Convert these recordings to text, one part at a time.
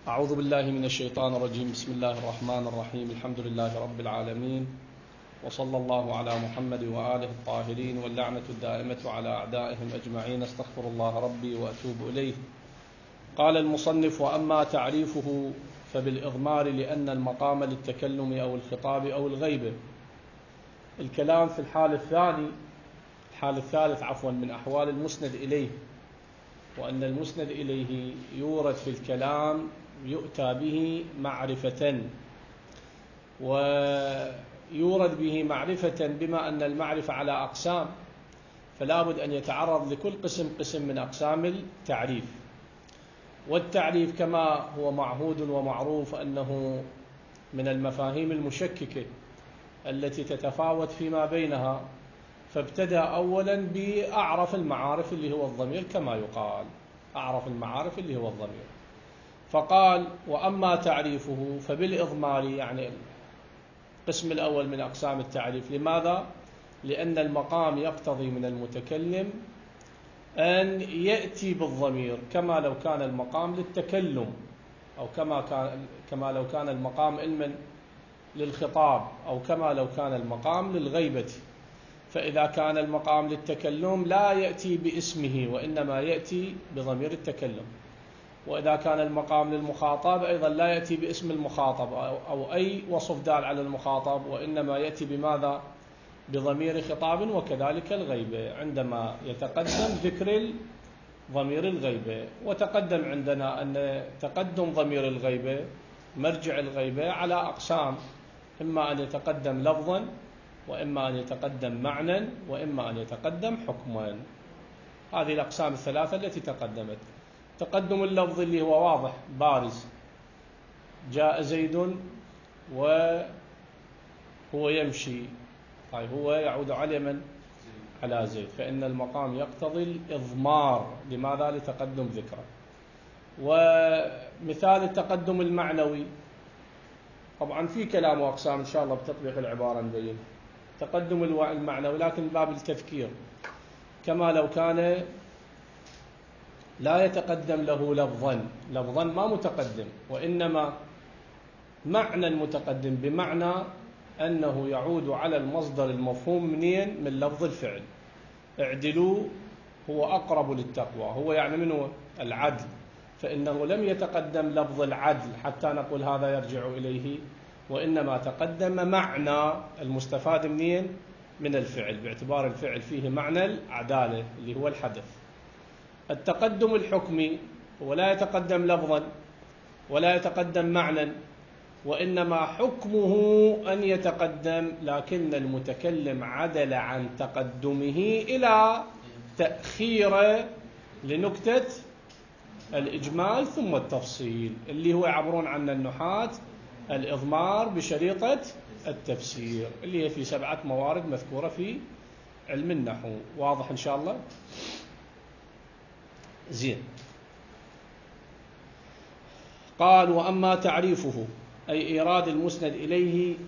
أعوذ بالله من الشيطان الرجيم. بسم الله الرحمن الرحيم. الحمد لله رب العالمين، وصلى الله على محمد وآله الطاهرين، واللعنة الدائمة على أعدائهم أجمعين. استغفر الله ربي وأتوب إليه. قال المصنف: وأما تعريفه فبالإضمار، لأن المقام للتكلم أو الخطاب أو الغيبة. الكلام في الحال الثالث من أحوال المسند إليه، وأن المسند إليه يورد في الكلام يؤتى به معرفة، ويورد به معرفة بما أن المعرفة على أقسام، فلا بد أن يتعرض لكل قسم من أقسام التعريف. والتعريف كما هو معهود ومعروف أنه من المفاهيم المشككة التي تتفاوت فيما بينها، فابتدأ أولا بأعرف المعارف اللي هو الضمير، كما يقال أعرف المعارف اللي هو الضمير، فقال: وأما تعريفه فبالإضمار، يعني القسم الأول من أقسام التعريف. لماذا؟ لأن المقام يقتضي من المتكلم أن يأتي بالضمير، كما لو كان المقام للتكلم، أو كما لو كان المقام علما للخطاب، أو كما لو كان المقام للغيبة. فإذا كان المقام للتكلم لا يأتي باسمه، وإنما يأتي بضمير التكلم. وإذا كان المقام للمخاطب أيضا لا يأتي باسم المخاطب أو أي وصف دال على المخاطب، وإنما يأتي بماذا؟ بضمير خطاب. وكذلك الغيبة، عندما يتقدم ذكر ضمير الغيبة. وتقدم عندنا أن تقدم ضمير الغيبة، مرجع الغيبة، على أقسام: إما أن يتقدم لفظا، وإما أن يتقدم معنى، وإما أن يتقدم حكما. هذه الأقسام الثلاثة التي تقدمت. تقدم اللفظ اللي هو واضح بارز: جاء زيد وهو يمشي، طيب هو يعود على من؟ على زيد، فإن المقام يقتضي الإضمار. لماذا؟ لتقدم ذكره. ومثال التقدم المعنوي، طبعا في كلام وأقسام إن شاء الله بتطبيق العبارة نبين تقدم المعنوي، لكن باب التذكير، كما لو كان لا يتقدم له لفظا ما متقدم، وإنما معنى متقدم، بمعنى أنه يعود على المصدر المفهوم منين؟ من لفظ الفعل. اعدلوا هو أقرب للتقوى، هو يعني منه العدل، فإنه لم يتقدم لفظ العدل حتى نقول هذا يرجع إليه، وإنما تقدم معنى المستفاد منين؟ من الفعل، باعتبار الفعل فيه معنى العدالة اللي هو الحدث. التقدم الحكمي هو لا يتقدم لفظا ولا يتقدم معنى، وإنما حكمه أن يتقدم، لكن المتكلم عدل عن تقدمه إلى تأخير لنكتة الإجمال ثم التفصيل، اللي هو يعبرون عنه النحاة الإضمار بشريطة التفسير، اللي هي في 7 موارد مذكورة في علم النحو. واضح إن شاء الله؟ زين. قال: وأما تعريفه، أي إيراد المسند إليه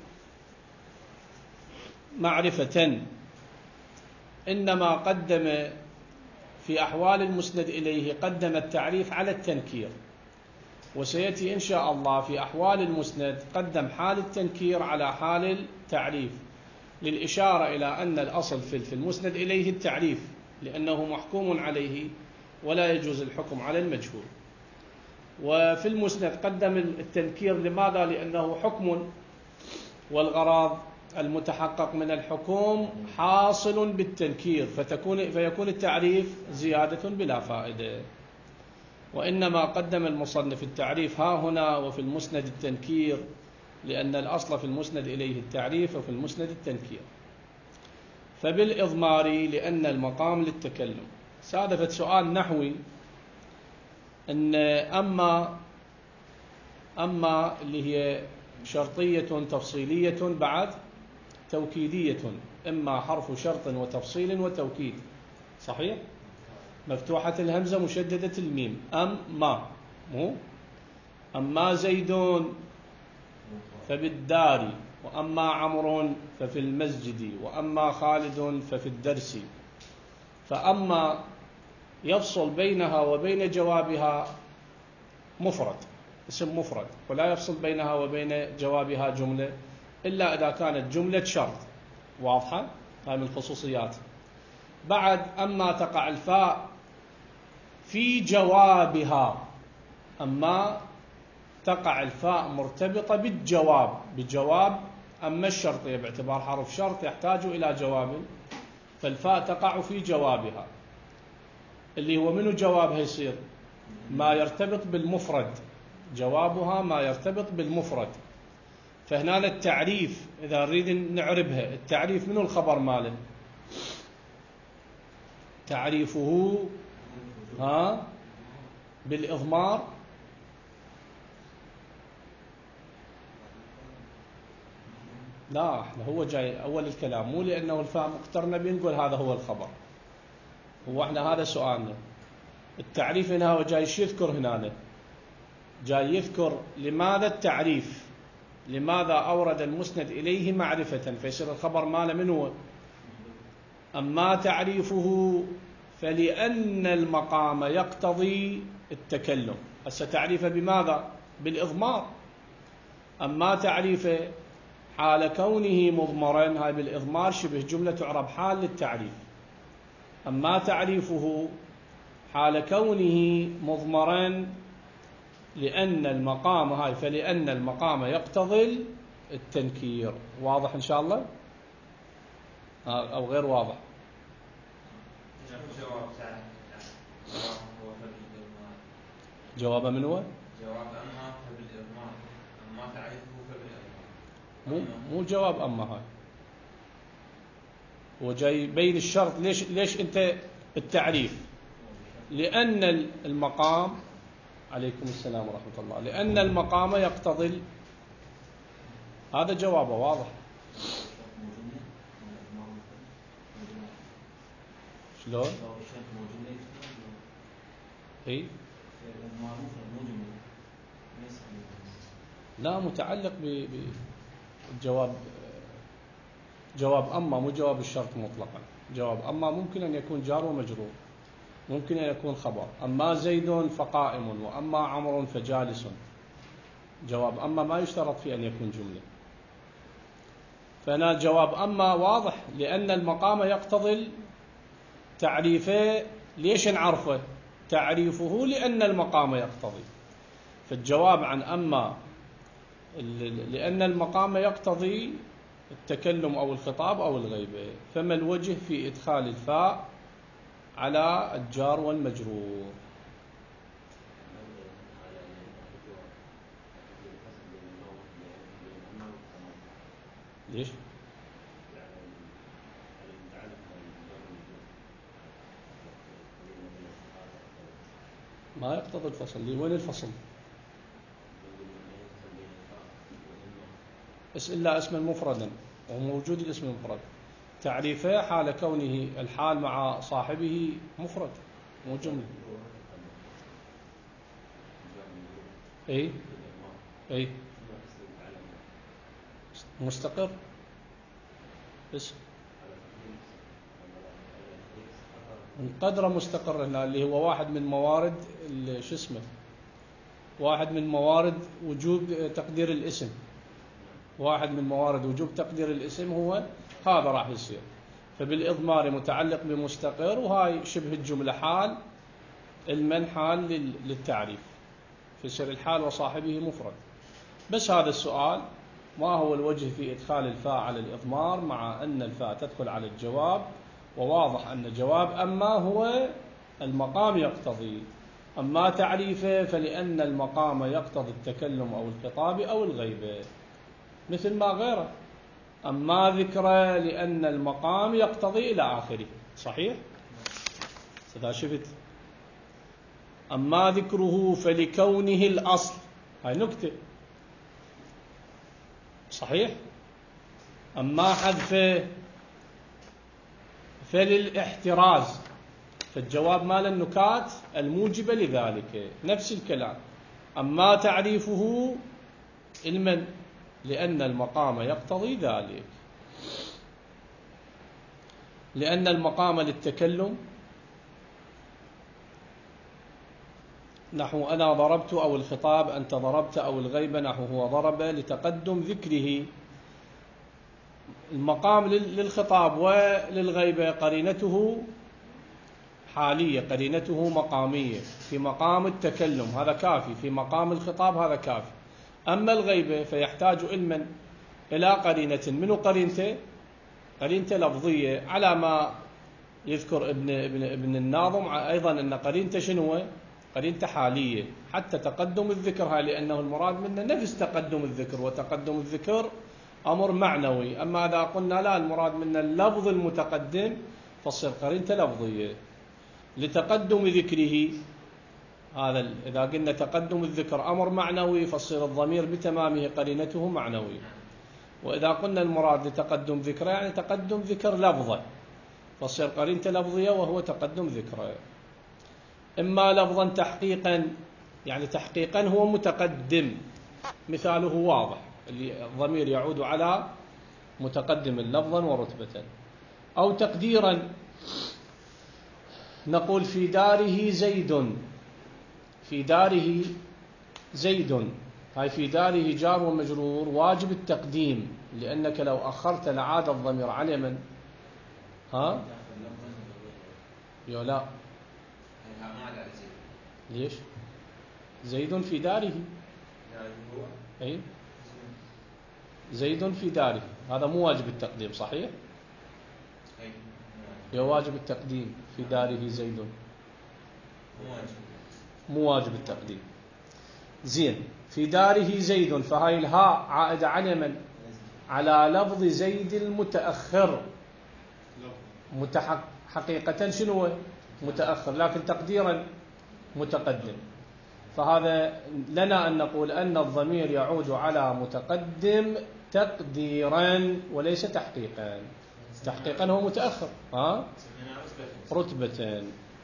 معرفة، إنما قدم في أحوال المسند إليه قدم التعريف على التنكير، وسيأتي إن شاء الله في أحوال المسند قدم حال التنكير على حال التعريف، للإشارة إلى أن الأصل في المسند إليه التعريف، لأنه محكوم عليه ولا يجوز الحكم على المجهول. وفي المسند قدم التنكير. لماذا؟ لأنه حكم، والغرض المتحقق من الحكم حاصل بالتنكير، فيكون التعريف زيادة بلا فائدة. وإنما قدم المصنف التعريف ها هنا وفي المسند التنكير، لأن الأصل في المسند إليه التعريف وفي المسند التنكير. فبالإضمار، لأن المقام للتكلم. سادفت سؤال نحوي أن أما اللي هي شرطية تفصيلية بعد توكيدية، إما حرف شرط وتفصيل وتوكيد، صحيح؟ مفتوحة الهمزة مشددة الميم. أما زيد فبالدار، وأما عمرو ففي المسجد، وأما خالد ففي الدرس. فأما يفصل بينها وبين جوابها مفرد، اسم مفرد، ولا يفصل بينها وبين جوابها جملة إلا إذا كانت جملة شرط. واضحة؟ هاي من الخصوصيات. بعد أما تقع الفاء في جوابها، أما تقع الفاء مرتبطة بجواب أما الشرطية باعتبار حرف شرط يحتاج إلى جواب، فالفاء تقع في جوابها، اللي هو منو جوابها يصير؟ ما يرتبط بالمفرد، جوابها ما يرتبط بالمفرد. فهنا التعريف إذا نريد نعربها، التعريف منو الخبر ماله؟ تعريفه بالإضمار، لا احنا هو جاي أول الكلام، مو لأنه الفاء مقترنة بنقول هذا هو الخبر. هو احنا هذا سؤالنا. التعريف هنا هو جاي يذكر هنا، جاي يذكر لماذا التعريف، لماذا أورد المسند إليه معرفة، فيصير الخبر ماله من هو؟ أما تعريفه فلأن المقام يقتضي التكلم. هسه تعريفه بماذا؟ بالإضمار. أما تعريفه حال كونه مضمرا، هاي بالإضمار شبه جملة تعرب حال للتعريف. أما تعريفه حال كونه مضمرا لأن المقام، هاي فلأن المقام يقتضي التنكير. واضح إن شاء الله أو غير واضح؟ جواب من هو؟ جواب أما فبالإضمار، أما تعريفه فبالإضمار. مو جواب أما، هاي هو جاي بين الشرط. ليش أنت التعريف؟ لأن المقام، عليكم السلام ورحمة الله، لأن المقام يقتضي، هذا جوابه واضح. شلون؟ اي لا، متعلق بالجواب. جواب أما مو جواب الشرط مطلقا. جواب أما ممكن أن يكون جار ومجرور، ممكن أن يكون خبر. أما زيد فقائم، وأما عمرو فجالس. جواب أما ما يشترط في أن يكون جملة. فهنا جواب أما واضح لأن المقام يقتضي تعريفه. ليش نعرفه؟ تعريفه لأن المقام يقتضي. فالجواب عن أما لأن المقام يقتضي التكلم أو الخطاب أو الغيبة. فما الوجه في إدخال الفاء على الجار والمجرور؟ ليش؟ ما يقتضي الفصل. وين الفصل؟ إلا اسما مفردا، وموجود الاسم المفرد. تعريفه حال كونه الحال مع صاحبه مفرد مو جملة. اي مستقر اسم قدره مستقر هنا، اللي هو واحد من موارد شو اسمه، واحد من موارد وجوب تقدير الاسم. واحد من موارد وجوب تقدير الاسم هو هذا راح يصير. فبالإضمار متعلق بمستقر، وهاي شبه الجملة حال المن حال للتعريف، فيصير الحال وصاحبه مفرد. بس هذا السؤال، ما هو الوجه في إدخال الفاء على الإضمار مع أن الفاء تدخل على الجواب؟ وواضح أن جواب أما هو المقام يقتضي. أما تعريفه فلأن المقام يقتضي التكلم أو الخطاب أو الغيبة، مثل ما غيره. أما ذكره لأن المقام يقتضي إلى آخره. صحيح؟ إذا شفت أما ذكره فلكونه الأصل، هاي نكتة. صحيح؟ أما حذفه فللاحتراز، فالجواب مال النكات الموجبة لذلك. نفس الكلام. أما تعريفه المن لأن المقام يقتضي ذلك، لأن المقام للتكلم نحو أنا ضربت، أو الخطاب أنت ضربت، أو الغيبة نحو هو ضرب، لتقدم ذكره. المقام للخطاب وللغيبة قرينته حالية، قرينته مقامية في مقام التكلم، هذا كافي. في مقام الخطاب هذا كافي. أما الغيبة فيحتاج علما إلى قرينة. منو قرينته؟ قرينته لفظية، على ما يذكر ابن الناظم أيضا أن قرينته شنو؟ قرينته حالية حتى تقدم الذكر، هاي لأنه المراد منه نفس تقدم الذكر، وتقدم الذكر أمر معنوي. أما إذا قلنا لا، المراد منه اللفظ المتقدم، فصير قرينته لفظية لتقدم ذكره. هذا إذا قلنا تقدم الذكر أمر معنوي، فصير الضمير بتمامه قرينته معنوي. وإذا قلنا المراد لتقدم ذكره يعني تقدم ذكر لفظه، فصير قرينته لفظية وهو تقدم ذكره. إما لفظا تحقيقا، يعني تحقيقا هو متقدم، مثاله واضح، الضمير يعود على متقدم لفظا ورتبة. أو تقديرا، نقول في داره زيد، في داره زيد، هاي في داره جار ومجرور واجب التقديم، لأنك لو أخرت لعاد الضمير على من؟ ها؟ يو لا، ليش؟ زيد في داره، أي زيد في داره، هذا مو واجب التقديم صحيح؟ يو واجب التقديم، في داره زيد مو واجب التقديم. زين، في داره زيد، فهاي الهاء عائدة على من؟ على لفظ زيد المتأخر، حقيقة شنو؟ متأخر، لكن تقديرا متقدم. فهذا لنا أن نقول أن الضمير يعود على متقدم تقديرا وليس تحقيقا. تحقيقا هو متأخر، رتبة.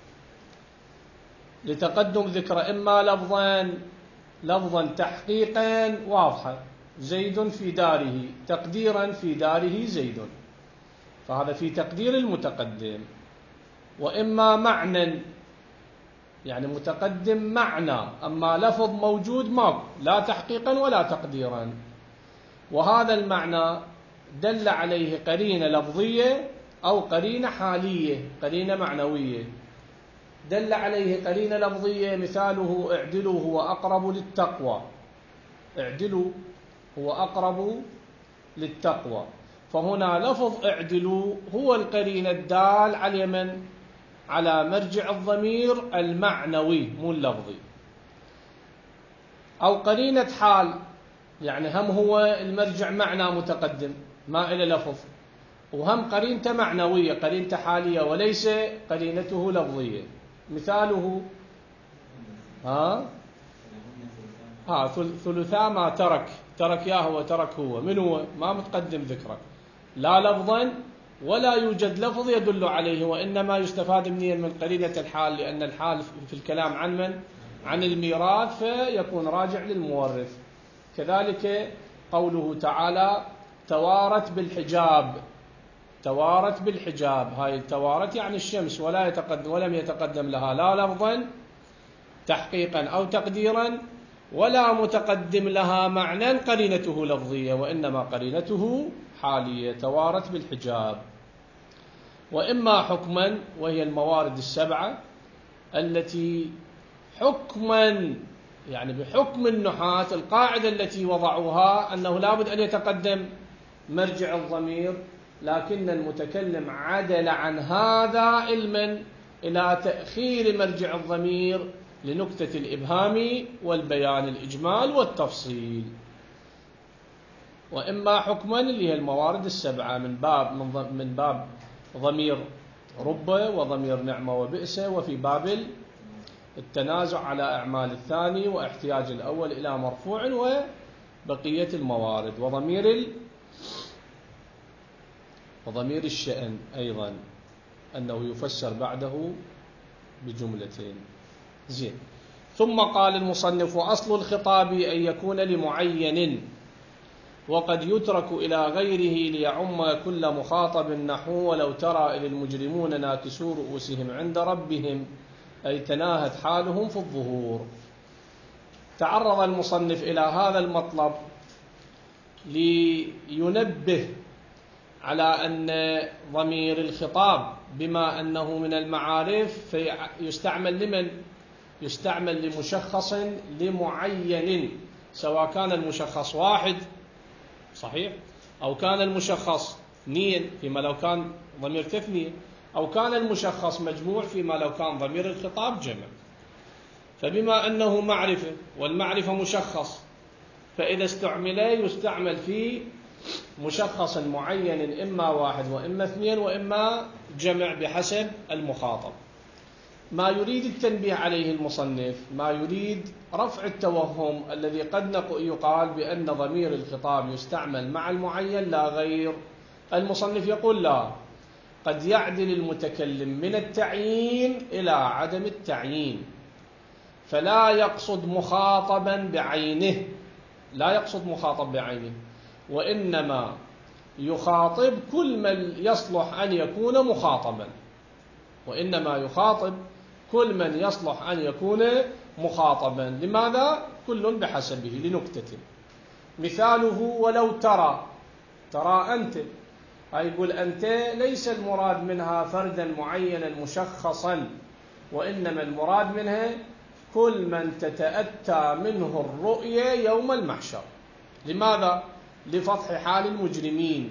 لتقدم ذكر إما لفظا تحقيقا واضحة، زيد في داره، تقديرا في داره زيد، فهذا في تقدير المتقدم. وإما معنى، يعني متقدم معنى، أما لفظ موجود ما، لا تحقيقا ولا تقديرا. وهذا المعنى دل عليه قرينة لفظية أو قرينة حالية، قرينة معنوية. دل عليه قرينة لفظية، مثاله اعدلوا هو أقرب للتقوى، اعدلوا هو أقرب للتقوى. فهنا لفظ اعدلوا هو القرينة الدال على من؟ على مرجع الضمير المعنوي مو اللفظي. أو قرينة حال، يعني هم هو المرجع معنى متقدم ما إلى لفظ، وهم قرينته معنوية، قرينته حالية وليس قرينته لفظية. مثاله ثلثا ما ترك يا هو، ترك هو، من هو؟ ما متقدم ذكره لا لفظا ولا يوجد لفظ يدل عليه، وإنما يستفاد منين؟ من قرينة الحال، لأن الحال في الكلام عن من؟ عن الميراث، فيكون راجع للمورث. كذلك قوله تعالى توارت بالحجاب، توارت بالحجاب، هاي توارت يعني الشمس، ولم يتقدم لها لا لفظا تحقيقا أو تقديرا، ولا متقدم لها معنى قرينته لفظية، وإنما قرينته حالية، توارت بالحجاب. وإما حكما، وهي الموارد السبعة التي حكما، يعني بحكم النحاة القاعدة التي وضعوها أنه لابد أن يتقدم مرجع الضمير، لكن المتكلم عدل عن هذا علما إلى تأخير مرجع الضمير لنكتة الإبهام والبيان، الإجمال والتفصيل. وإما حكما اللي هي الموارد السبعة، من باب ضمير رب وضمير نعمة وبئس، وفي باب التنازع على أعمال الثاني واحتياج الأول إلى مرفوع، وبقية الموارد، وضمير الشأن أيضا أنه يفسر بعده بجملتين. زين. ثم قال المصنف وأصل الخطاب أن يكون لمعين، وقد يترك إلى غيره ليعم كل مخاطب، نحو ولو ترى إذ المجرمون ناكسو رؤوسهم عند ربهم أي تناهت حالهم في الظهور. تعرض المصنف إلى هذا المطلب لينبه على أن ضمير الخطاب بما أنه من المعارف فيستعمل لمن؟ يستعمل لمشخص لمعين، سواء كان المشخص واحد صحيح، أو كان المشخص اثنين فيما لو كان ضمير تثنية، أو كان المشخص مجموع فيما لو كان ضمير الخطاب جمع. فبما أنه معرفة والمعرفة مشخص، فإذا استعمل يستعمل في مشخص معين إما واحد وإما اثنين وإما جمع بحسب المخاطب. ما يريد التنبيه عليه المصنف، ما يريد رفع التوهم الذي قد يقال بأن ضمير الخطاب يستعمل مع المعين لا غير. المصنف يقول لا، قد يعدل المتكلم من التعيين إلى عدم التعيين، فلا يقصد مخاطبا بعينه، لا يقصد مخاطب بعينه، وإنما يخاطب كل من يصلح أن يكون مخاطبا، وإنما يخاطب كل من يصلح أن يكون مخاطبا. لماذا؟ كل بحسبه. لنكتة مثاله ولو ترى، ترى أنت، يقول أنت ليس المراد منها فردا معينا مشخصا، وإنما المراد منها كل من تتأتى منه الرؤية يوم المحشر. لماذا؟ لفتح حال المجرمين،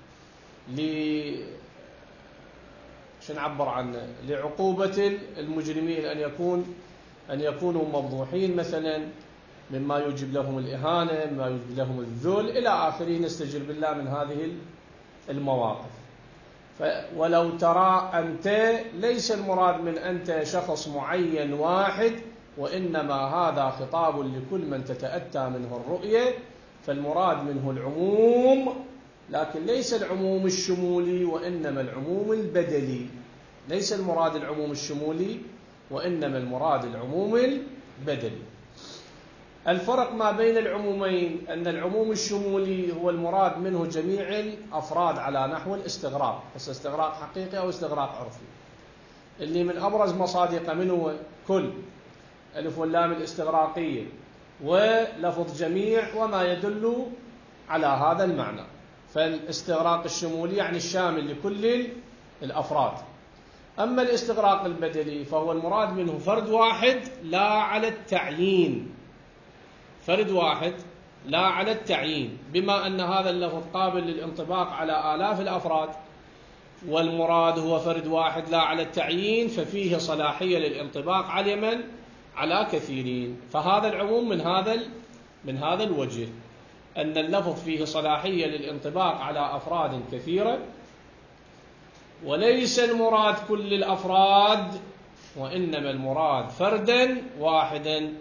شو نعبر عنه، لعقوبة المجرمين، أن يكونوا مفضوحين مثلا، مما يوجب لهم الإهانة، مما يوجب لهم الذل إلى آخره، نستجير بالله من هذه المواقف. ولو ترى أنت ليس المراد من أنت شخص معين واحد، وإنما هذا خطاب لكل من تتأتى منه الرؤية، فالمراد منه العموم، لكن ليس العموم الشمولي وإنما العموم البدلي. ليس المراد العموم الشمولي وإنما المراد العموم البدلي. الفرق ما بين العمومين أن العموم الشمولي هو المراد منه جميع الأفراد على نحو الاستغراق، بس استغراق حقيقي أو استغراق عرفي. اللي من أبرز مصادقه منه كل، ألف واللام الاستغراقية، ولفظ جميع وما يدل على هذا المعنى. فالاستغراق الشمولي يعني الشامل لكل الأفراد. أما الاستغراق البدلي فهو المراد منه فرد واحد لا على التعيين، فرد واحد لا على التعيين، بما أن هذا اللفظ قابل للانطباق على آلاف الأفراد، والمراد هو فرد واحد لا على التعيين، ففيه صلاحية للانطباق على من؟ على كثيرين. فهذا العموم من هذا الوجه، أن اللفظ فيه صلاحية للانطباق على أفراد كثيرة، وليس المراد كل الأفراد، وإنما المراد فردا واحدا.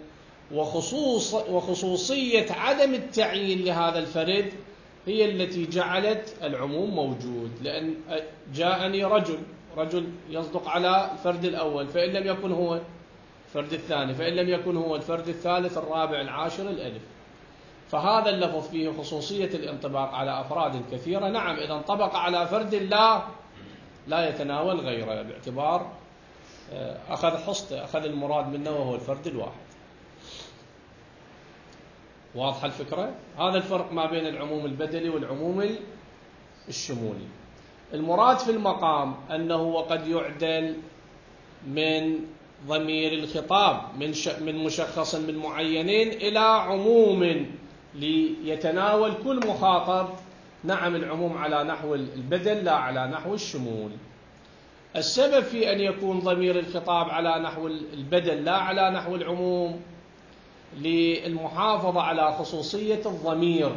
وخصوصية عدم التعيين لهذا الفرد هي التي جعلت العموم موجود، لأن جاءني رجل يصدق على الفرد الأول، فإن لم يكن هو الفرد الثاني، فإن لم يكن هو الفرد الثالث الرابع العاشر الألف. فهذا اللفظ فيه خصوصية الانطباق على أفراد كثيرة. نعم، إذا انطبق على فرد لا يتناول غيره، باعتبار أخذ حصته، أخذ المراد منه وهو الفرد الواحد. واضحة الفكرة؟ هذا الفرق ما بين العموم البدلي والعموم الشمولي. المراد في المقام أنه وقد يعدل من ضمير الخطاب من مشخص من معينين إلى عموم ليتناول كل مخاطب. نعم، العموم على نحو البدل لا على نحو الشمول. السبب في أن يكون ضمير الخطاب على نحو البدل لا على نحو العموم للمحافظة على خصوصية الضمير،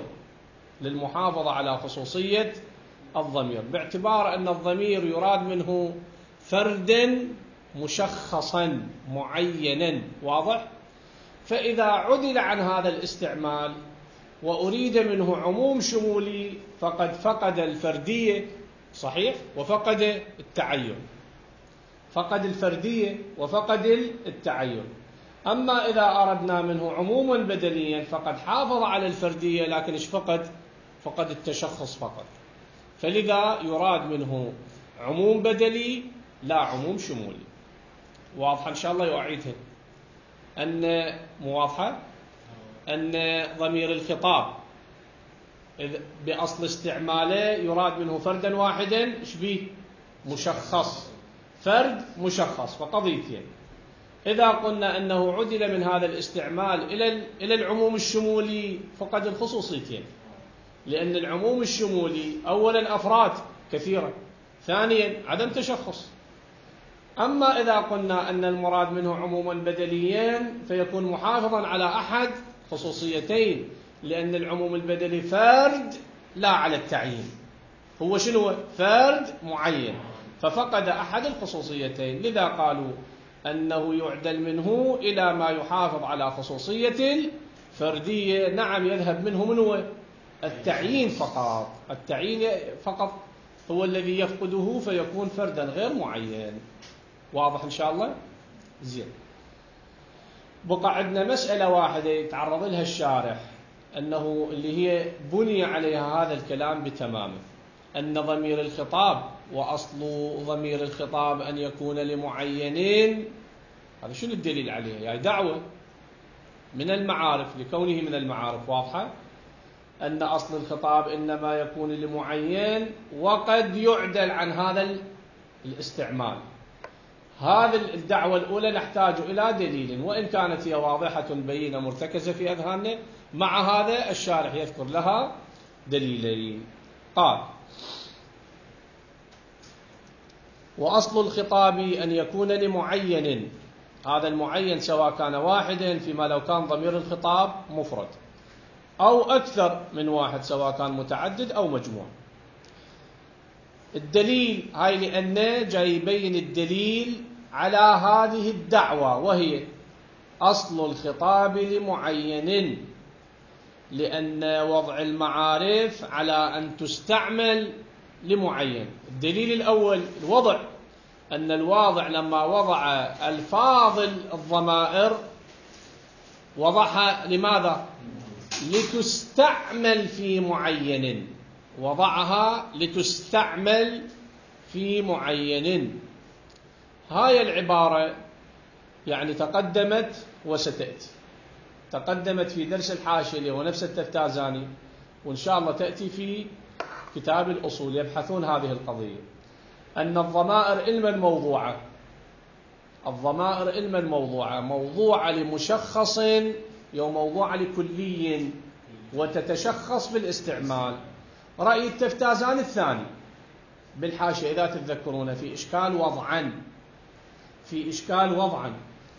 باعتبار أن الضمير يراد منه فردا مشخصا معينا. واضح؟ فإذا عدل عن هذا الاستعمال وأريد منه عموم شمولي فقد فقد الفردية، صحيح، وفقد التعين، فقد الفردية وفقد التعين. أما إذا أردنا منه عموما بدليا فقد حافظ على الفردية، لكن فقد التشخص فقط. فلذا يراد منه عموم بدلي لا عموم شمولي. واضحة إن شاء الله يعيدها. أن مو واضحة أن ضمير الخطاب بأصل استعماله يراد منه فردا واحدا، إيش بيه؟ مشخص، فرد مشخص. فقضيتين: إذا قلنا أنه عدل من هذا الاستعمال إلى العموم الشمولي فقد الخصوصيتين، لأن العموم الشمولي أولا أفراد كثيرة، ثانيا عدم تشخص. أما إذا قلنا أن المراد منه عموما بدليا فيكون محافظا على أحد خصوصيتين، لأن العموم البدلي فرد لا على التعيين، هو شنو؟ فرد معين، ففقد أحد الخصوصيتين، لذا قالوا أنه يعدل منه إلى ما يحافظ على خصوصية الفردية. نعم، يذهب منه منه التعيين فقط، التعيين فقط هو الذي يفقده فيكون فردا غير معين. واضح إن شاء الله؟ زين. بقى عندنا مسألة واحدة يتعرض لها الشارح، أنه اللي هي بني عليها هذا الكلام بتمامه، أن ضمير الخطاب وأصل ضمير الخطاب أن يكون لمعينين. هذا شنو الدليل عليه؟ يعني دعوة من المعارف لكونه من المعارف. واضحة أن أصل الخطاب إنما يكون لمعين وقد يعدل عن هذا الاستعمال. هذه الدعوة الأولى نحتاج إلى دليل، وإن كانت هي واضحة بينة مرتكزة في أذهاننا، مع هذا الشارح يذكر لها دليلين. قال: وأصل الخطاب أن يكون لمعين، هذا المعين سواء كان واحدا فيما لو كان ضمير الخطاب مفرد، أو أكثر من واحد سواء كان متعدد أو مجموع. الدليل هاي لأنه جاي يبين الدليل على هذه الدعوة، وهي أصل الخطاب لمعين، لأن وضع المعارف على أن تستعمل لمعين. الدليل الأول الوضع، أن الواضع لما وضع ألفاظ الضمائر وضعها لماذا؟ لتستعمل في معين، وضعها لتستعمل في معين. هاي العبارة يعني تقدمت وستأتي، تقدمت في درس الحاشية ونفس التفتازاني، وإن شاء الله تأتي في كتاب الأصول، يبحثون هذه القضية، أن الضمائر علما موضوعة، الضمائر علما موضوعة، موضوعة لمشخص يوم موضوعة لكلي، وتتشخص بالاستعمال. رأي التفتازاني الثاني بالحاشية إذا تتذكرون في إشكال وضعا، في إشكال وضعا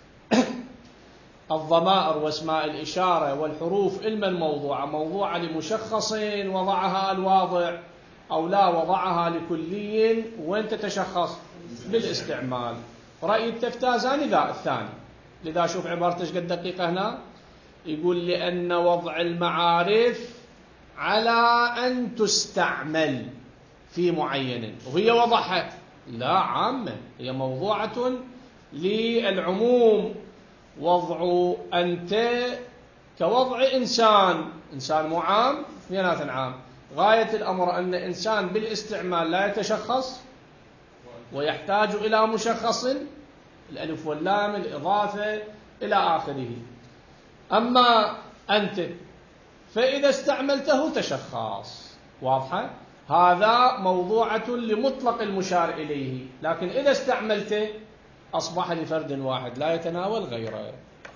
الضمائر واسماء الإشارة والحروف علما موضوعة، موضوعة لمشخص وضعها الواضع، أو لا وضعها لكلي وين تتشخص بالاستعمال. رأي التفتازاني ذا الثاني. لذا شوف عبارته ايش قد دقيقة هنا، يقول: لأن وضع المعارف على أن تستعمل في معين، وهي وضعها لا عامة، هي موضوعة للعموم. وضع أنت كوضع إنسان مو عام، اثنينات عام. غاية الأمر أن إنسان بالاستعمال لا يتشخص ويحتاج إلى مشخص، الألف واللام، الإضافة إلى آخره. أما أنت فإذا استعملته تشخص. واضحة؟ هذا موضوعة لمطلق المشار إليه، لكن إذا استعملته أصبح لفرد واحد لا يتناول غيره.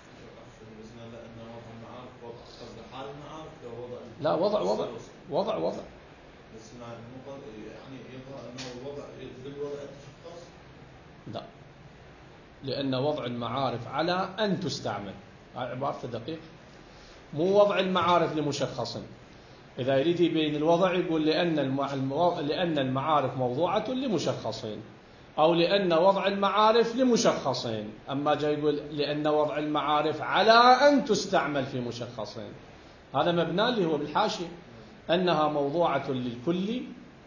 لا، وضع بس يعني يظهر أنه الوضع بالوضع التشخص. لا، لأن وضع المعارف على أن تستعمل، هاي عبارة دقيق، مو وضع المعارف لمشخص. إذا يريد يبين الوضع يقول لأن المعارف موضوعة لمشخصين، أو لأن وضع المعارف لمشخصين. أما جاي يقول لأن وضع المعارف على أن تستعمل في مشخصين، هذا مبنى اللي هو بالحاشية، أنها موضوعة للكل،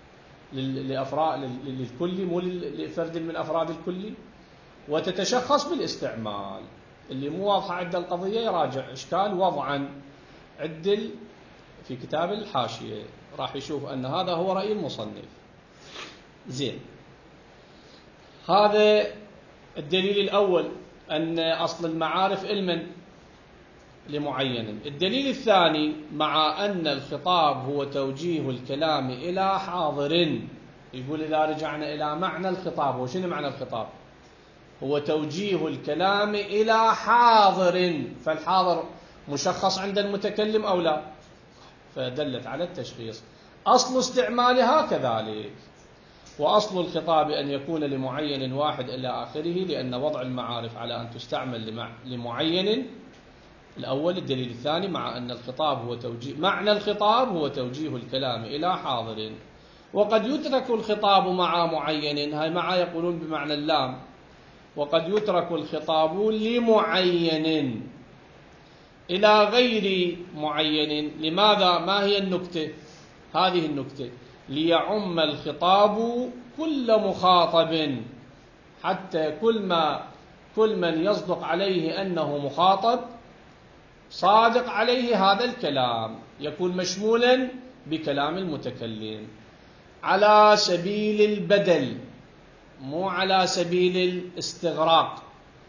للكل مو لفرد من أفراد الكل، وتتشخص بالاستعمال. اللي مو واضحة عند القضية يراجع إشكال وضعا، عدل في كتاب الحاشية راح يشوف أن هذا هو رأي المصنف. زين، هذا الدليل الأول أن أصل المعارف علما لمعين. الدليل الثاني مع أن الخطاب هو توجيه الكلام إلى حاضر. يقول إذا رجعنا إلى معنى الخطاب، هو شنو معنى الخطاب؟ هو توجيه الكلام إلى حاضر، فالحاضر مشخص عند المتكلم أو لا؟ فدلت على التشخيص. أصل استعمالها كذلك. وأصل الخطاب أن يكون لمعين واحد إلى آخره، لأن وضع المعارف على أن تستعمل لمعين الأول. الدليل الثاني مع أن الخطاب هو توجيه، معنى الخطاب هو توجيه الكلام إلى حاضر. وقد يترك الخطاب مع معين، هاي مع يقولون بمعنى اللام، وقد يترك الخطاب لمعين إلى غير معين. لماذا؟ ما هي النكتة؟ هذه النكتة: ليعم الخطاب كل مخاطب، حتى كل من يصدق عليه أنه مخاطب صادق عليه هذا الكلام يكون مشمولا بكلام المتكلم على سبيل البدل، مو على سبيل الاستغراق.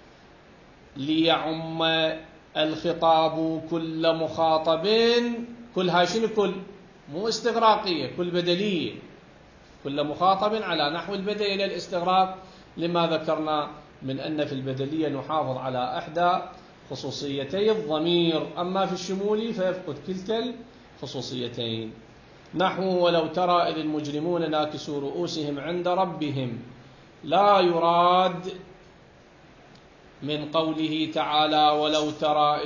ليعم الخطاب كل مخاطب، كل هاي شنو؟ كل مو استغراقية، كل بدلية، كل مخاطب على نحو البدل إلى الاستغراق، لما ذكرنا من أن في البدلية نحافظ على إحدى خصوصيتي الضمير، أما في الشمول فيفقد كلتا الخصوصيتين. نحو ولو ترى إذ المجرمون ناكسوا رؤوسهم عند ربهم، لا يراد من قوله تعالى ولو ترى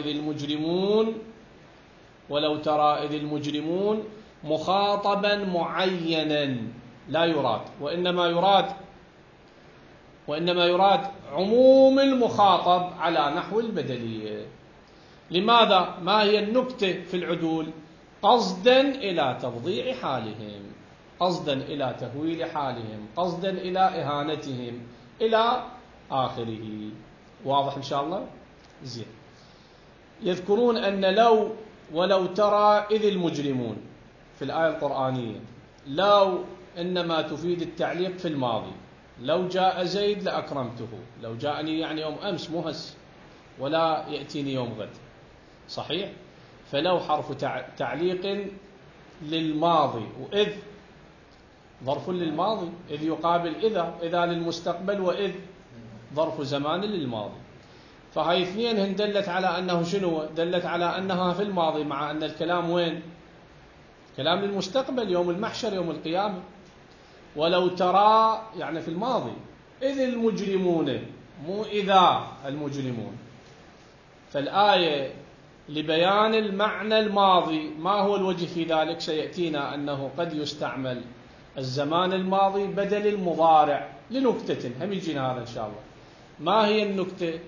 إذ المجرمون مخاطبا معينا، لا يراد، وإنما يراد عموم المخاطب على نحو البدلية. لماذا؟ ما هي النكتة في العدول؟ قصدا إلى تفضيع حالهم، قصدا إلى تهويل حالهم، قصدا إلى إهانتهم إلى آخره. واضح إن شاء الله؟ زين. يذكرون أن ولو ترى إذ المجرمون في الآية القرآنية، لو إنما تفيد التعليق في الماضي. لو جاء زيد لأكرمته، لو جاءني يعني يوم أمس مو هس، ولا يأتيني يوم غد، صحيح؟ فلو حرف تعليق للماضي، وإذ ظرف للماضي، إذ يقابل إذا للمستقبل، وإذ ظرف زمان للماضي. فهاي اثنين هن دلت على أنه شنو؟ دلت على أنها في الماضي، مع أن الكلام وين؟ كلام للمستقبل، يوم المحشر، يوم القيامة. ولو ترى يعني في الماضي، إذ المجرمون، مو إذا المجرمون. فالآية لبيان المعنى الماضي. ما هو الوجه في ذلك؟ سيأتينا أنه قد يستعمل الزمان الماضي بدل المضارع لنكتة، هم يجينا هذا إن شاء الله. ما هي النكتة؟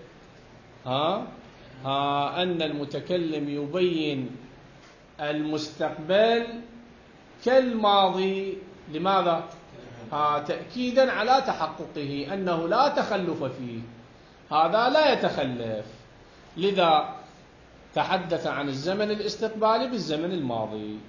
أن المتكلم يبين المستقبل كالماضي. لماذا؟ تأكيدا على تحققه أنه لا تخلف فيه، هذا لا يتخلف. لذا تحدث عن الزمن الاستقبالي بالزمن الماضي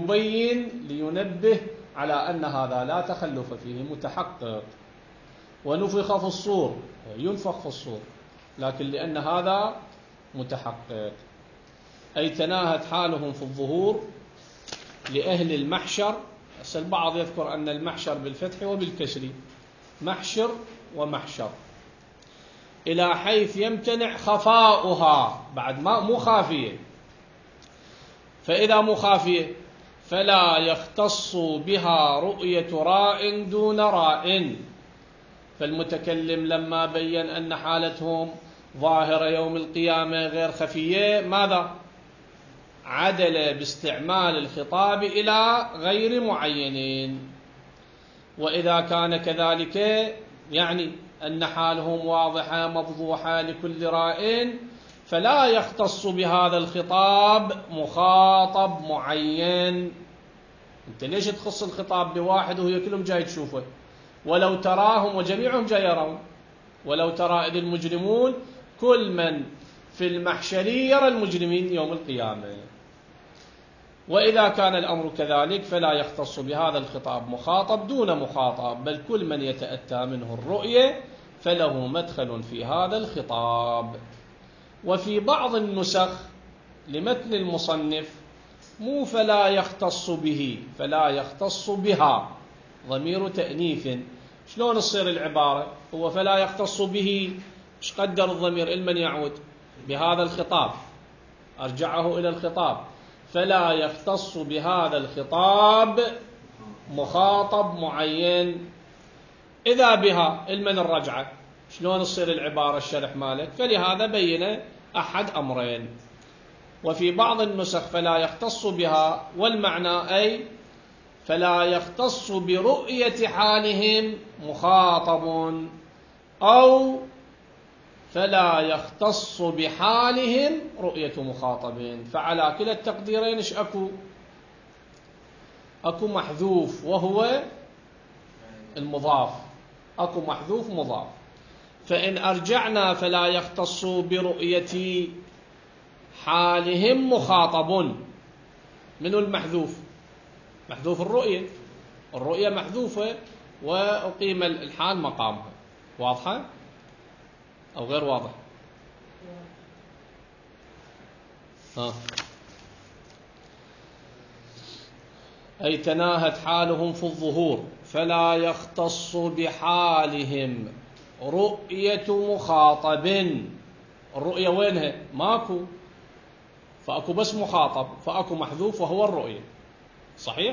لينبه على أن هذا لا تخلف فيه، متحقق. ونفخ في الصور، ينفخ في الصور، لكن لأن هذا متحقق، أي تناهت حالهم في الظهور لأهل المحشر. البعض يذكر أن المحشر بالفتح وبالكسر، محشر ومحشر، إلى حيث يمتنع خفاؤها، بعد ما مو خافية. فإذا مو خافية فلا يختص بها رؤية راء دون راء. فالمتكلم لما بين أن حالتهم ظاهرة يوم القيامة غير خفية، ماذا؟ عدل باستعمال الخطاب إلى غير معينين. وإذا كان كذلك يعني أن حالهم واضحة مفضوحة لكل راء، فلا يختص بهذا الخطاب مخاطب معين. أنت ليش تخص الخطاب بواحد وهي كلهم جاي تشوفه؟ ولو تراهم وجميعهم جاي يرون. ولو ترى إذ المجرمون، كل من في المحشر يرى المجرمين يوم القيامة. وإذا كان الأمر كذلك فلا يختص بهذا الخطاب مخاطب دون مخاطب، بل كل من يتأتى منه الرؤية فله مدخل في هذا الخطاب. وفي بعض النسخ لمتن المصنف مو فلا يختص به، فلا يختص بها، ضمير تأنيث. شلون تصير العبارة؟ هو فلا يختص به، ايش قدر الضمير لمن يعود؟ بهذا الخطاب، أرجعه إلى الخطاب. فلا يختص بهذا الخطاب مخاطب معين. إذا بها لمن الرجعة، شلون تصير العبارة الشرح مالك؟ فلهذا بين أحد أمرين. وفي بعض النسخ فلا يختص بها، والمعنى أي فلا يختص برؤية حالهم مخاطب، أو فلا يختص بحالهم رؤية مخاطب. فعلى كلا التقديرين ايش اكو محذوف وهو المضاف، اكو محذوف مضاف. فإن أرجعنا فلا يختص برؤية حالهم مخاطب، منو المحذوف؟ محذوف الرؤية، الرؤية محذوفة وأقيم الحال مقامها. واضحة أو غير واضح؟ أي تناهت حالهم في الظهور، فلا يختص بحالهم رؤية مخاطب. الرؤية وينها؟ ماكو، فأكو بس مخاطب، فأكو محذوف وهو الرؤية. صحيح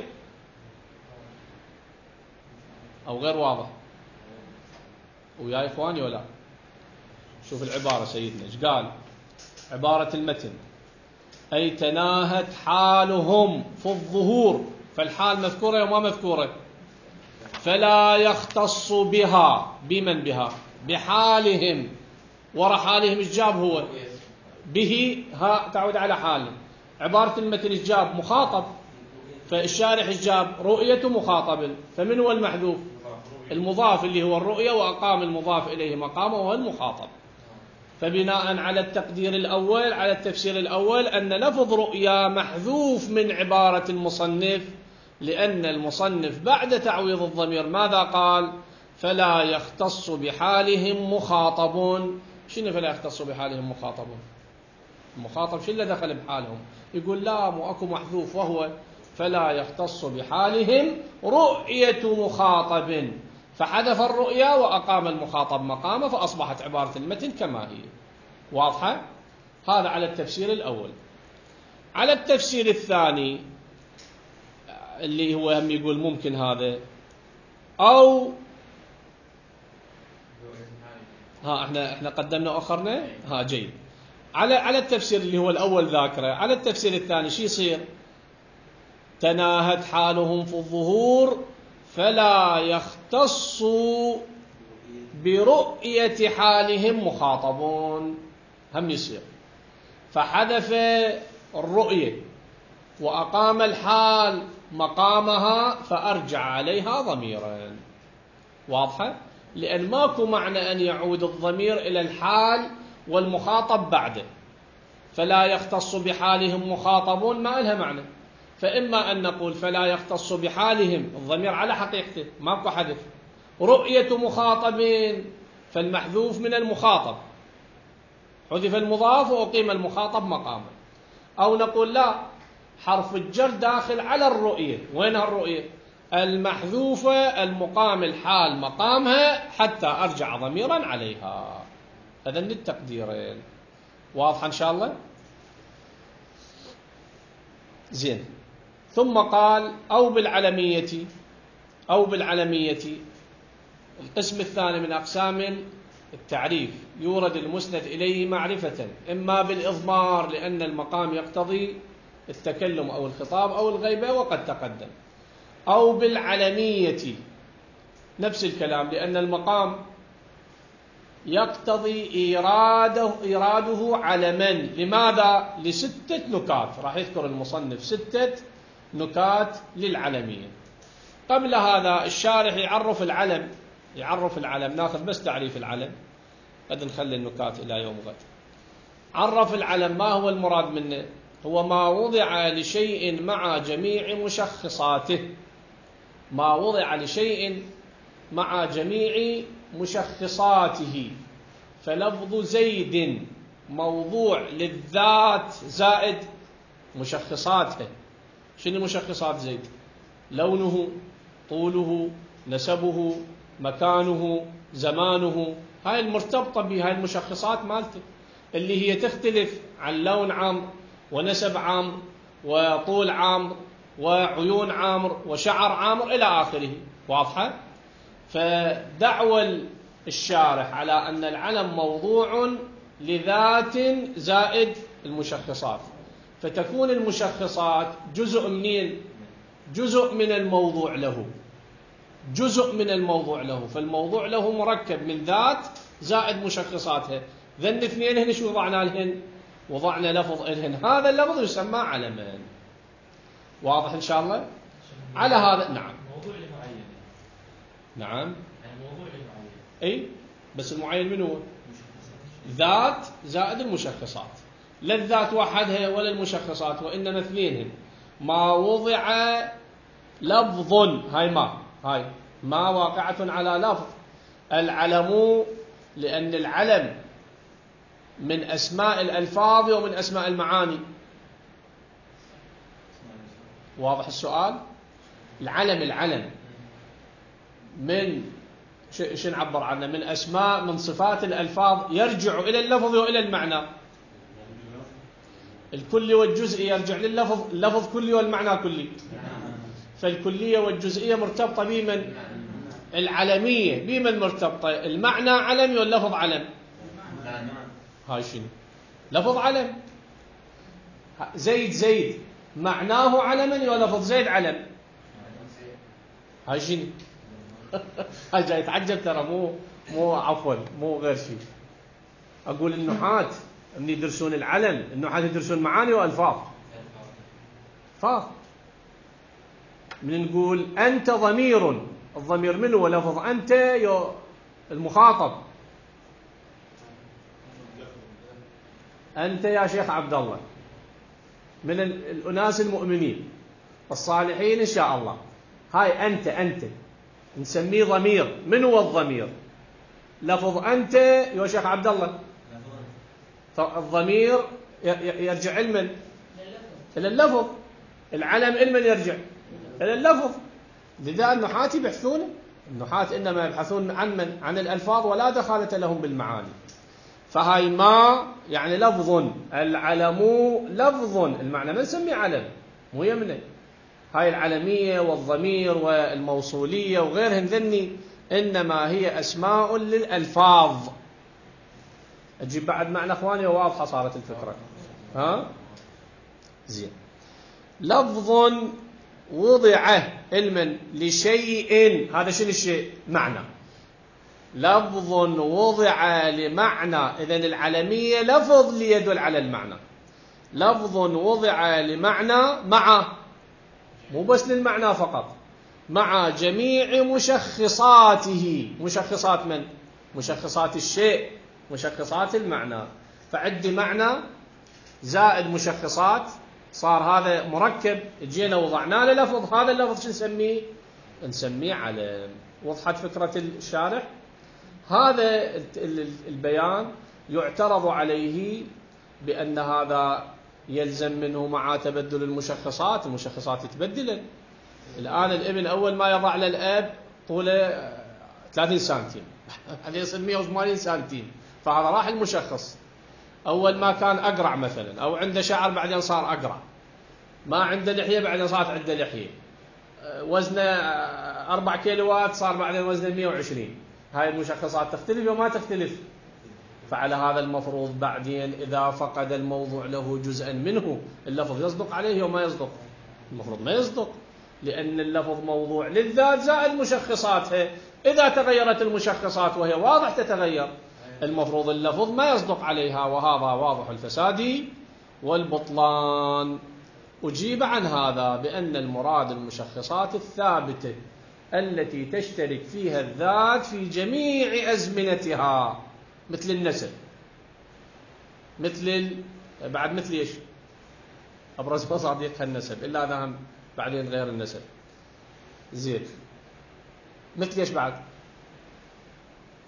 أو غير واضح؟ ويا إخواني ولا؟ شوف العبارة سيدنا إيش قال؟ عبارة المتن أي تناهت حالهم في الظهور، فالحال مذكورة وما مذكورة. فلا يختص بها، بمن بها؟ بحالهم. ورا حالهم الجاب هو به، ها تعود على حالهم. عبارة المتن الجاب مخاطب، فالشارح الجاب رؤية مخاطب، فمن هو المحذوف؟ المضاف اللي هو الرؤية، وأقام المضاف إليه مقامه وهو المخاطب. فبناء على التقدير الأول، على التفسير الأول، أن لفظ رؤيا محذوف من عبارة المصنف، لأن المصنف بعد تعويض الضمير ماذا قال؟ فلا يختص بحالهم مخاطبون. شنو فلا يختص بحالهم مخاطبون؟ المخاطب شو اللي دخل بحالهم؟ يقول لا، مو أكو محذوف وهو فلا يختص بحالهم رؤية مخاطب، فحذف الرؤيا وأقام المخاطب مقامه، فأصبحت عبارة المتن كما هي. واضحة؟ هذا على التفسير الأول. على التفسير الثاني اللي هو هم يقول ممكن هذا، أو احنا قدمنا وأخرنا، جيد. على التفسير اللي هو الأول ذاكره، على التفسير الثاني شو يصير؟ تناهت حالهم في الظهور فلا يختص برؤية حالهم مخاطبون، هم يصير. فحذف الرؤية وأقام الحال مقامها، فأرجع عليها ضميرا. واضحة؟ لأن ماكو معنى أن يعود الضمير إلى الحال والمخاطب بعده. فلا يختص بحالهم مخاطبون ما لها معنى. فإما أن نقول فلا يختص بحالهم، الضمير على حقيقته ماكو حذف، رؤية مخاطبين، فالمحذوف من المخاطب، حذف المضاف وأقيم المخاطب مقامه. أو نقول لا، حرف الجر داخل على الرؤية. وينها الرؤية؟ المحذوفة المقام الحال مقامها، حتى أرجع ضميرا عليها. هذا التقديرين. واضح إن شاء الله؟ زين. ثم قال أو بالعلمية القسم الثاني من أقسام التعريف، يورد المسند إليه معرفة، إما بالإضمار لأن المقام يقتضي التكلم أو الخطاب أو الغيبة وقد تقدم، أو بالعلمية نفس الكلام لأن المقام يقتضي إيراده علما. لماذا؟ ل6 نكات، راح يذكر المصنف 6 نكات للعلمية. قبل هذا الشارح يعرف العلم، ناخذ بس تعريف العلم، قد نخلي النكات إلى يوم غد. عرف العلم، ما هو المراد منه؟ هو ما وضع لشيء مع جميع مشخصاته، ما وضع لشيء مع جميع مشخصاته، فلفظ زيد موضوع للذات زائد مشخصاتها. شنو مشخصات زيد؟ لونه، طوله، نسبه، مكانه، زمانه، هاي المرتبطة بهاي المشخصات مالته، اللي هي تختلف عن لون عمرو ونسب عمرو وطول عمرو وعيون عمرو وشعر عمرو إلى آخره. واضحة؟ فدعوى الشارح على أن العلم موضوع لذات زائد المشخصات، فتكون المشخصات جزء منين؟ جزء من الموضوع له، جزء من الموضوع له، فالموضوع له مركب من ذات زائد مشخصاتها. ذن اثنين هن شو وضعنا لهن؟ وضعنا لفظ إلهن، هذا اللفظ يسمى علما. واضح إن شاء الله؟ على هذا نعم. موضوع لمعين. نعم. يعني موضوع لمعين. أي بس المعين من هو؟ ذات زائد المشخصات، لا الذات وحدها ولا المشخصات، وإنما اثنينهن. ما وضع لفظ، هاي ما واقعة على لفظ. العلم لأن العلم من أسماء الألفاظ ومن أسماء المعاني. واضح السؤال؟ العلم من شو نعبر عنه؟ من أسماء، من صفات الألفاظ، يرجع إلى اللفظ وإلى المعنى. الكلي والجزئي يرجع لللفظ، اللفظ كلي والمعنى كلي. فالكلية والجزئية مرتبطة بمن؟ العلمية. بمن مرتبطة؟ المعنى علمي واللفظ علم. هاي شنو؟ لفظ علم. زيد معناه علما ولفظ زيد علم. هاي شنو؟ هاي جاي يتعجب ترى، مو عفوا، مو غير شيء. أقول النحاة من يدرسون العلم، النحاة يدرسون معاني وألفاظ. من نقول أنت ضمير، الضمير منه ولفظ أنت المخاطب. أنت يا شيخ عبد الله من الأناس المؤمنين الصالحين إن شاء الله. هاي أنت نسميه ضمير. من هو الضمير؟ لفظ أنت يا شيخ عبد الله. الضمير يرجع إلى اللفظ. العلم إلى من يرجع؟ إلى اللفظ. لذا النحاة يبحثون، النحاة إنما يبحثون عن من؟ عن الألفاظ، ولا دخالة لهم بالمعاني. فهاي ما يعني لفظ، العلم لفظ، المعنى ما نسميه علم، مو يمنه. هاي العلمية والضمير والموصولية وغيرهن ذني إنما هي أسماء للألفاظ. أجيب بعد معنى أخواني، واضحة صارت الفكرة. زين. لفظ وضع علما لشيء، هذا شنو الشيء؟ معنى. لفظ وضع لمعنى، إذن العلمية لفظ ليدل على المعنى. لفظ وضع لمعنى مو بس للمعنى فقط، مع جميع مشخصاته. مشخصات من؟ مشخصات الشيء، مشخصات المعنى. فعندي معنى زائد مشخصات، صار هذا مركب، جينا وضعنا له لفظ. هذا اللفظ شو نسميه؟ نسميه علم. وضحت فكرة الشارح؟ هذا البيان يعترض عليه بأن هذا يلزم منه مع تبدل المشخصات تتبدل. الآن الابن أول ما يضع للأب طوله 30 سنتيم، هذا يصير 180 سنتيم، فهذا راح المشخص. أول ما كان أقرع مثلا، أو عنده شعر بعدين صار أقرع، ما عنده لحية بعدين صارت عنده لحية، وزنه 4 كيلوات صار بعدين وزنه 120. هاي المشخصات تختلف وما تختلف. فعلى هذا المفروض بعدين إذا فقد الموضوع له جزءا منه، اللفظ يصدق عليه وما يصدق؟ المفروض ما يصدق، لأن اللفظ موضوع للذات زائد مشخصاتها. إذا تغيرت المشخصات وهي واضح تتغير، المفروض اللفظ ما يصدق عليها، وهذا واضح الفساد والبطلان. أجيب عن هذا بأن المراد المشخصات الثابتة التي تشترك فيها الذات في جميع أزمنتها، مثل النسب، بعد مثل إيش؟ أبرز مصادق النسب، إلا هذا بعدين غير النسب. زين. مثل إيش بعد؟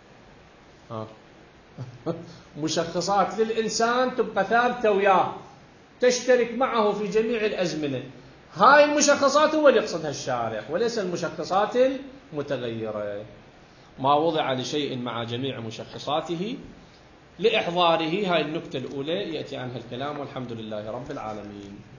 مشخصات للإنسان تبقى ثابتة وياه، تشترك معه في جميع الأزمنة. هاي المشخصات هو اللي يقصدها الشارع، وليس المشخصات المتغيرة. ما وضع لشيء مع جميع مشخصاته لإحضاره. هاي النكتة الأولى يأتي عنها الكلام، والحمد لله رب العالمين.